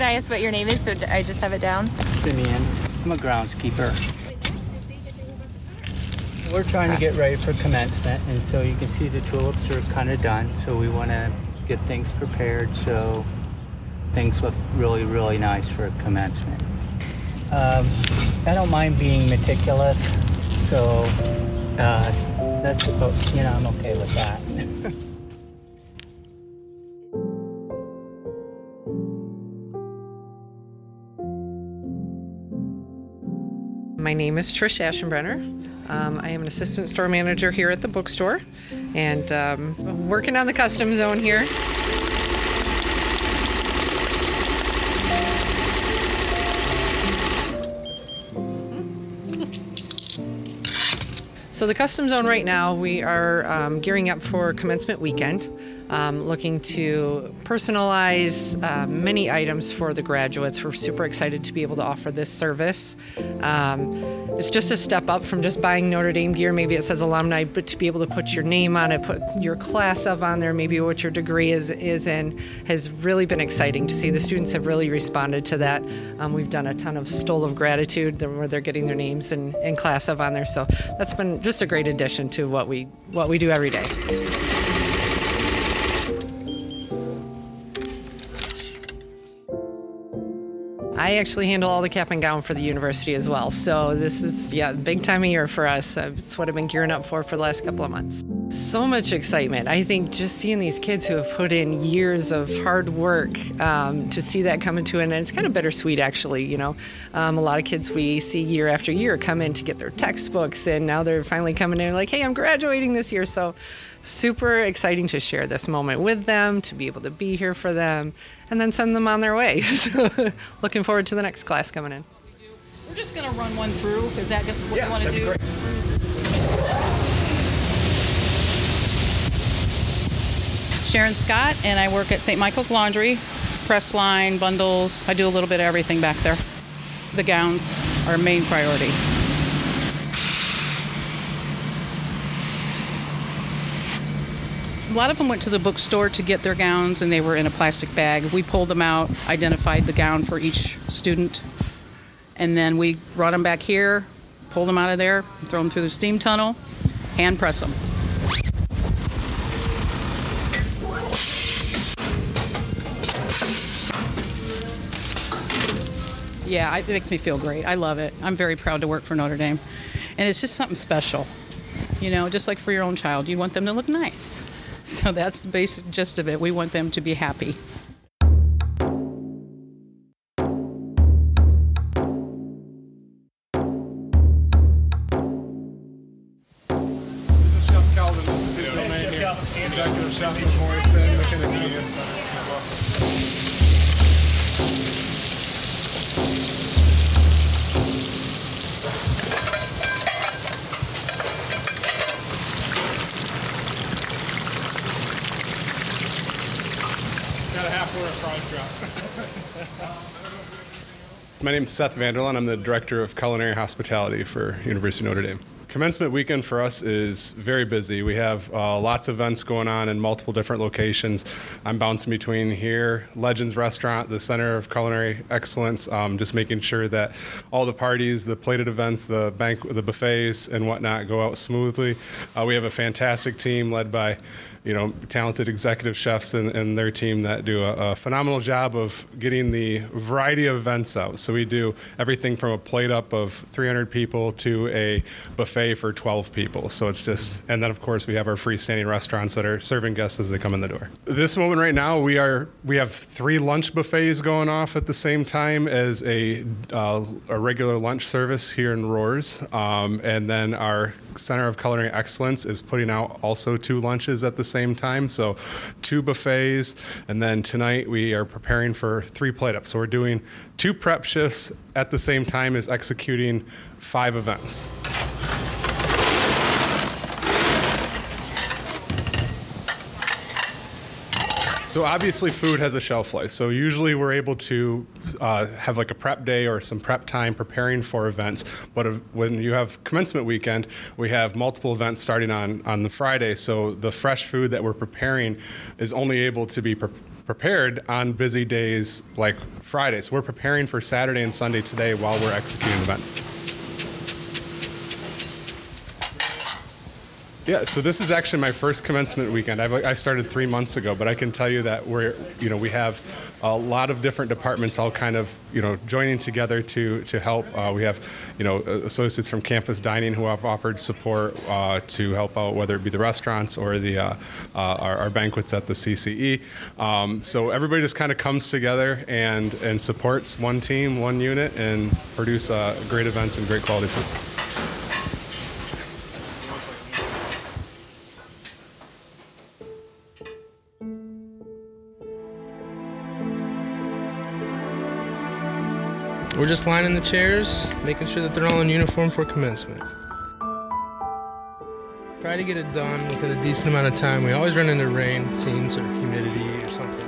Can I ask what your name is so I just have it down? Simeon. I'm a groundskeeper. We're trying to get ready for commencement, and so you can see the tulips are kind of done, so we want to get things prepared so things look really, really nice for commencement. I don't mind being meticulous, so that's about, I'm okay with that. My name is Trish Aschenbrenner. I am an assistant store manager here at the bookstore, and I'm working on the custom zone here. So the custom zone right now, we are gearing up for commencement weekend, looking to personalize many items for the graduates. We're super excited to be able to offer this service. It's just a step up from just buying Notre Dame gear. Maybe it says alumni, but to be able to put your name on it, put your class of on there, maybe what your degree is in, has really been exciting to see. The students have really responded to that. We've done a ton of Stole of Gratitude where they're getting their names and class of on there. So that's been just a great addition to what we do every day. I actually handle all the cap and gown for the university as well. So this is, big time of year for us. It's what I've been gearing up for the last couple of months. So much excitement. I think just seeing these kids who have put in years of hard work, to see that come into it, and it's kind of bittersweet actually, A lot of kids we see year after year come in to get their textbooks, and now they're finally coming in like, hey, I'm graduating this year. So super exciting to share this moment with them, to be able to be here for them, and then send them on their way. So looking forward to the next class coming in. We're just going to run one through. Is that what you want to do? Great. Sharon Scott, and I work at St. Michael's Laundry, press line, bundles. I do a little bit of everything back there. The gowns are a main priority. A lot of them went to the bookstore to get their gowns, and they were in a plastic bag. We pulled them out, identified the gown for each student, and then we brought them back here, pulled them out of there, throw them through the steam tunnel, hand press them. Yeah, it makes me feel great. I love it. I'm very proud to work for Notre Dame. And it's just something special. Just like for your own child, you want them to look nice. So that's the basic gist of it. We want them to be happy. This is Chef Calvin. This is his domain here. Executive Chef Morrison, the convenience. Got a half-order prize drop. My name is Seth Vanderland. I'm the Director of Culinary Hospitality for University of Notre Dame. Commencement weekend for us is very busy. We have lots of events going on in multiple different locations. I'm bouncing between here, Legends Restaurant, the Center of Culinary Excellence, just making sure that all the parties, the plated events, the buffets and whatnot go out smoothly. We have a fantastic team led by talented executive chefs and their team that do a phenomenal job of getting the variety of events out. So we do everything from a plate up of 300 people to a buffet for 12 people. So it's just, and then of course we have our freestanding restaurants that are serving guests as they come in the door. This moment right now, we have 3 lunch buffets going off at the same time as a regular lunch service here in Roars. And then our Center of Culinary Excellence is putting out also 2 lunches at the same time, so 2 buffets, and then tonight we are preparing for 3 plate ups. So we're doing 2 prep shifts at the same time as executing 5 events. So obviously food has a shelf life. So usually we're able to have like a prep day or some prep time preparing for events. But when you have commencement weekend, we have multiple events starting on the Friday. So the fresh food that we're preparing is only able to be prepared on busy days like Fridays. We're preparing for Saturday and Sunday today while we're executing events. Yeah, so this is actually my first commencement weekend. I started 3 months ago, but I can tell you that we have a lot of different departments all kind of, joining together to help. We have, associates from campus dining who have offered support to help out, whether it be the restaurants or the our banquets at the CCE. So everybody just kind of comes together and supports one team, one unit, and produce great events and great quality food. We're just lining the chairs, making sure that they're all in uniform for commencement. Try to get it done within a decent amount of time. We always run into rain, it seems, or humidity or something.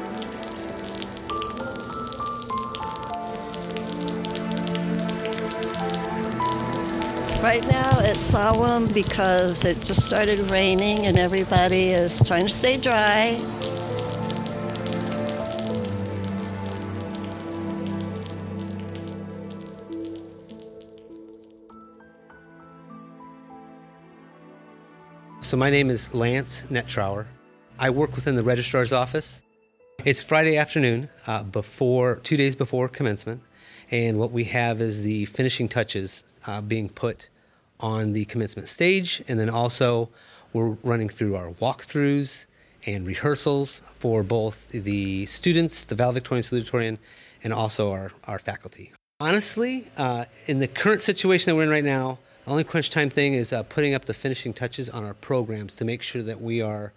Right now it's solemn because it just started raining and everybody is trying to stay dry. So my name is Lance Nettrower. I work within the registrar's office. It's Friday afternoon, 2 days before commencement, and what we have is the finishing touches being put on the commencement stage, and then also we're running through our walkthroughs and rehearsals for both the students, the valedictorian, salutatorian, and also our faculty. Honestly, in the current situation that we're in right now, the only crunch time thing is putting up the finishing touches on our programs to make sure that we are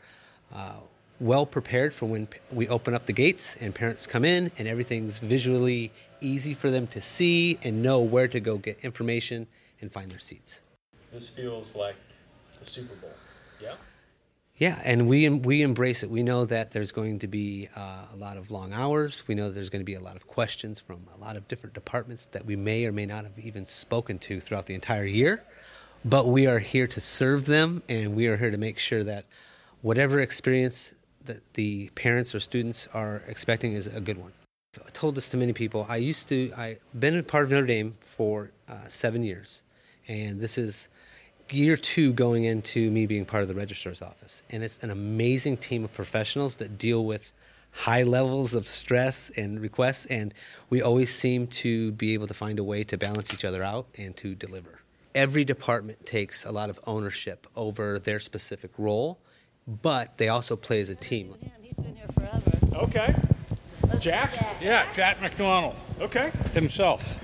well prepared for when we open up the gates and parents come in and everything's visually easy for them to see and know where to go get information and find their seats. This feels like the Super Bowl, yeah? Yeah, and we embrace it. We know that there's going to be a lot of long hours. We know that there's going to be a lot of questions from a lot of different departments that we may or may not have even spoken to throughout the entire year. But we are here to serve them, and we are here to make sure that whatever experience that the parents or students are expecting is a good one. I told this to many people. I've been a part of Notre Dame for 7 years, and this is year 2 going into me being part of the registrar's office. And it's an amazing team of professionals that deal with high levels of stress and requests, and we always seem to be able to find a way to balance each other out and to deliver. Every department takes a lot of ownership over their specific role, but they also play as a team. Man, he's been here forever. Okay. Jack? Yeah, Jack McDonald Okay. himself.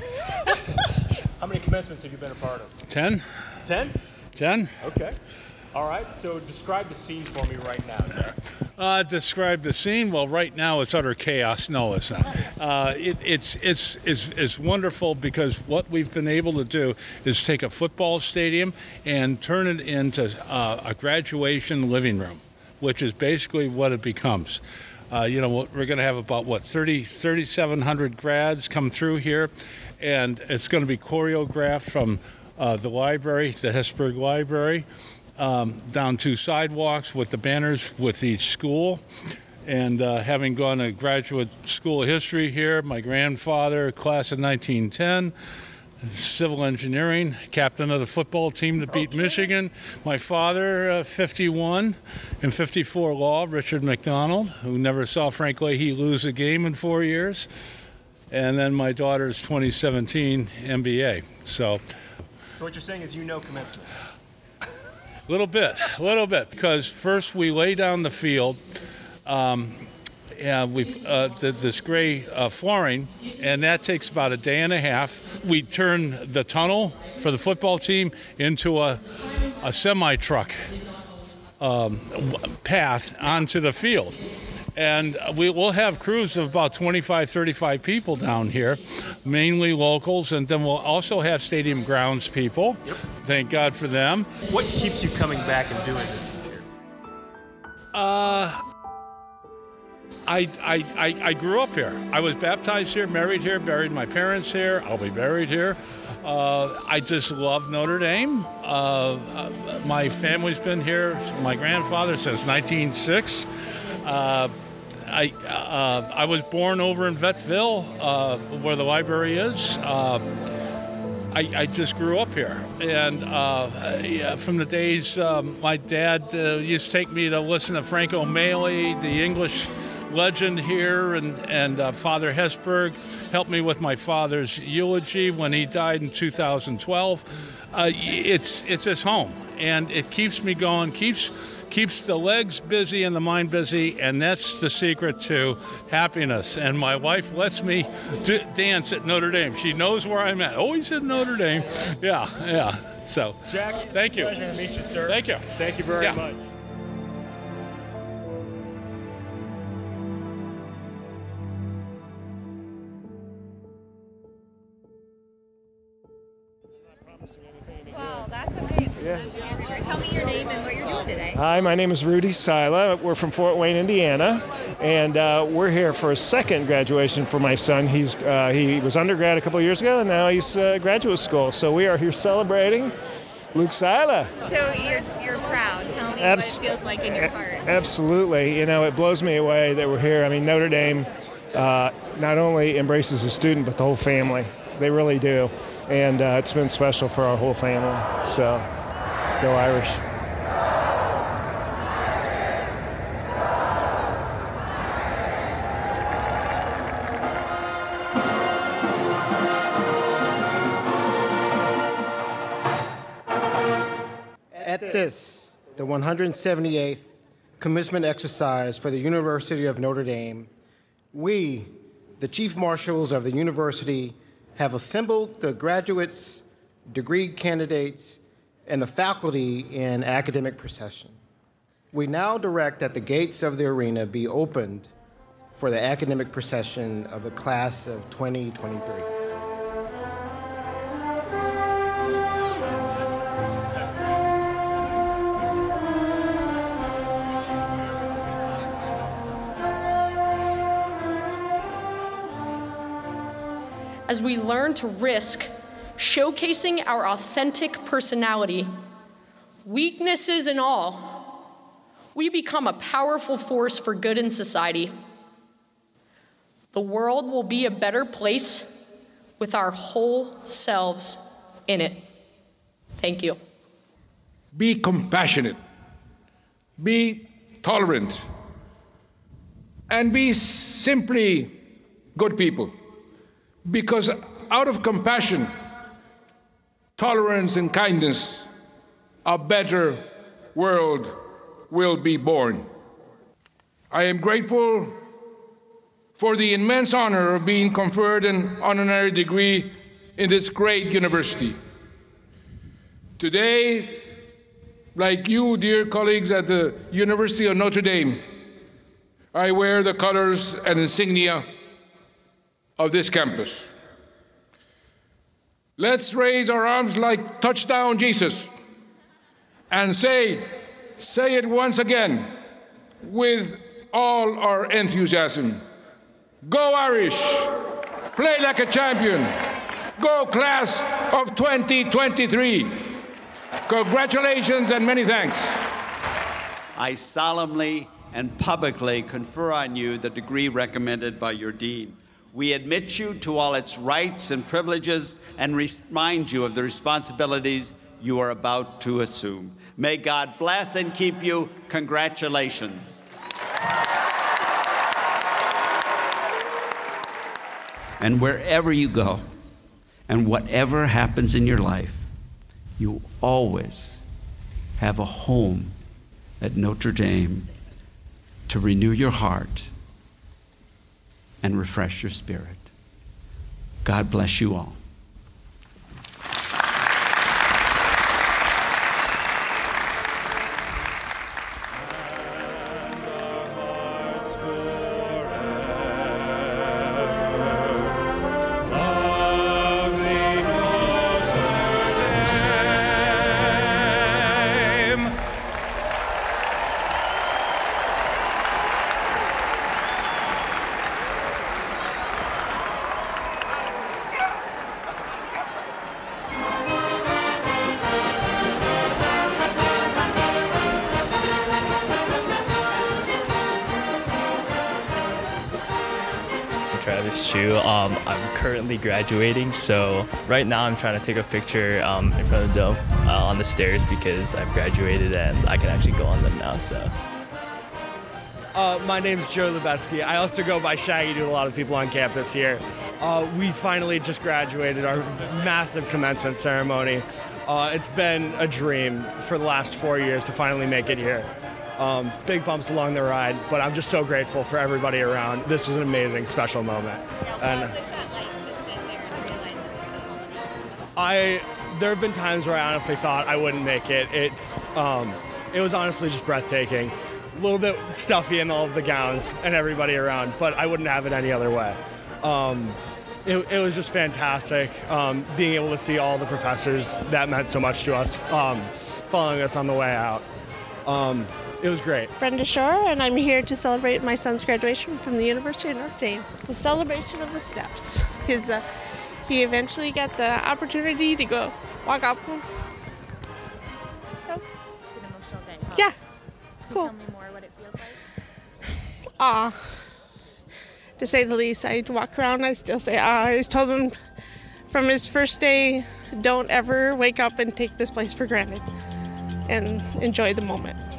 How many commencements have you been a part of? 10? 10? 10? Okay. All right, so describe the scene for me right now, Jack. Describe the scene. Well, right now it's utter chaos. No, it's not. It's wonderful because what we've been able to do is take a football stadium and turn it into a graduation living room, which is basically what it becomes. We're going to have about 3,700 grads come through here, and it's going to be choreographed from the library, the Hesburgh Library, down 2 sidewalks with the banners with each school. And having gone to graduate school of history here, my grandfather, class of 1910, civil engineering, captain of the football team that beat Michigan. My father, 51 and 54 law, Richard McDonald, who never saw Frank Leahy lose a game in 4 years. And then my daughter's 2017 MBA. So what you're saying is commencement? A little bit, because first we lay down the field, and we did this gray flooring, and that takes about a day and a half. We turn the tunnel for the football team into a semi-truck path onto the field. And we'll have crews of about 25, 35 people down here, mainly locals, and then we'll also have stadium grounds people. Yep. Thank God for them. What keeps you coming back and doing this each year? I grew up here. I was baptized here, married here, buried my parents here. I'll be buried here. I just love Notre Dame. My family's been here, my grandfather, since 1906. I was born over in Vettville, where the library is. I just grew up here, and from the days my dad used to take me to listen to Frank O'Malley, the English legend here, and Father Hesburgh helped me with my father's eulogy when he died in 2012. It's his home, and it keeps me going, keeps the legs busy and the mind busy, and that's the secret to happiness. And my wife lets me dance at Notre Dame. She knows where I'm at. Always at Notre Dame. Yeah. So, Jack, thank you. Pleasure to meet you, sir. Thank you. Thank you very much. Wow, that's amazing. Yeah. Tell me your name and what you're doing today. Hi, my name is Rudy Sila. We're from Fort Wayne, Indiana, and we're here for a second graduation for my son. He was undergrad a couple of years ago, and now he's graduate school. So we are here celebrating Luke Sila. So you're proud. Tell me what it feels like in your heart. Absolutely. You know, it blows me away that we're here. I mean, Notre Dame not only embraces the student, but the whole family. They really do. And it's been special for our whole family. So, go Irish. At this, the 178th commencement exercise for the University of Notre Dame, we, the Chief Marshals of the University, have assembled the graduates, degree candidates, and the faculty in academic procession. We now direct that the gates of the arena be opened for the academic procession of the class of 2023. As we learn to risk showcasing our authentic personality, weaknesses and all, we become a powerful force for good in society. The world will be a better place with our whole selves in it. Thank you. Be compassionate, be tolerant, and be simply good people. Because out of compassion, tolerance, and kindness, a better world will be born. I am grateful for the immense honor of being conferred an honorary degree in this great university. Today, like you, dear colleagues at the University of Notre Dame, I wear the colors and insignia of this campus. Let's raise our arms like touchdown Jesus and say it once again with all our enthusiasm. Go Irish, play like a champion, go class of 2023. Congratulations and many thanks. I solemnly and publicly confer on you the degree recommended by your dean. We admit you to all its rights and privileges and remind you of the responsibilities you are about to assume. May God bless and keep you. Congratulations. And wherever you go, and whatever happens in your life, you always have a home at Notre Dame to renew your heart and refresh your spirit. God bless you all. is Chu. I'm currently graduating, so right now I'm trying to take a picture in front of the dome on the stairs because I've graduated and I can actually go on them now. So. My name's Joe Lubetsky. I also go by Shaggy to a lot of people on campus here. We finally just graduated our massive commencement ceremony. It's been a dream for the last 4 years to finally make it here. Big bumps along the ride, but I'm just so grateful for everybody around. This was an amazing, special moment. And What was that like to sit there and realize this is the culmination? there have been times where I honestly thought I wouldn't make it. It was honestly just breathtaking. A little bit stuffy in all of the gowns and everybody around, but I wouldn't have it any other way. It was just fantastic being able to see all the professors that meant so much to us following us on the way out. It was great. Brenda Shore, and I'm here to celebrate my son's graduation from the University of Notre Dame. The celebration of the steps. He eventually got the opportunity to go walk up. So, It's an emotional day, huh? yeah, it's Can cool. you tell me more what it feels like? To say the least. I walk around, I still say I just told him from his first day, don't ever wake up and take this place for granted and enjoy the moment.